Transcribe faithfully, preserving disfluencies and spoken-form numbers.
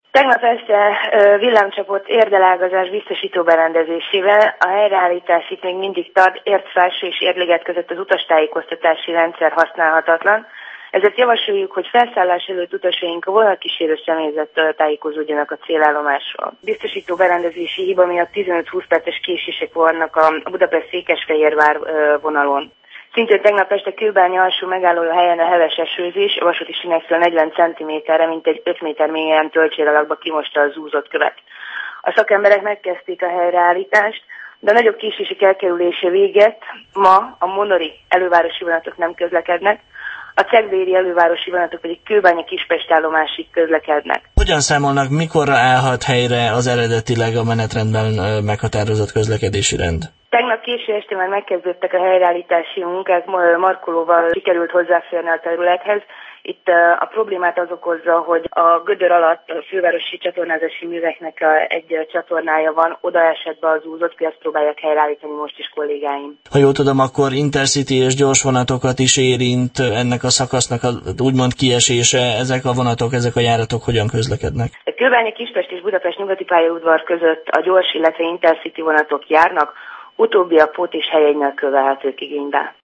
Tegnap este villámcsapott érdelágazás biztosító berendezésével a helyreállítás itt még mindig tart, Érd-Felső és Érd-liget között az utastájékoztatási rendszer használhatatlan. Ezért javasoljuk, hogy felszállás előtt utasaink a vonatkísérő személyzettől tájékozódjanak a célállomásról. Biztosító berendezési hiba miatt tizenöt-húsz perces késések vannak a Budapest-Székesfehérvár vonalon. Szintén tegnap este Kőbánya alsó megállója helyen a heves esőzés, a vasúti sínektől negyven centiméterre, mint egy öt méter mélyen töltséralakba kimosta a zúzott követ. A szakemberek megkezdték a helyreállítást, de a nagyobb késések elkerülése véget ma a monori elővárosi vonatok nem közlekednek, a cegléri elővárosi vonatok pedig Kőbánya-Kispest állomásig közlekednek. Hogyan számolnak, mikorra állhat helyre az eredetileg a menetrendben meghatározott közlekedési rend? Tegnap késő este már megkezdődtek a helyreállítási munkák, Markolóval sikerült hozzáférni a területhez. Itt a problémát az okozza, hogy a gödör alatt a fővárosi csatornázási műveknek egy csatornája van, oda esett be az úzott, ki azt próbálják helyreállítani most is kollégáim. Ha jól tudom, akkor Intercity és gyorsvonatokat is érint ennek a szakasznak az úgymond kiesése. Ezek a vonatok, ezek a járatok hogyan közlekednek? Kőbánya-Kispest és Budapest nyugati pályaudvar között a gyors, illetve Intercity vonatok járnak, utóbbi a pót és helyegynél követhetők igénybe.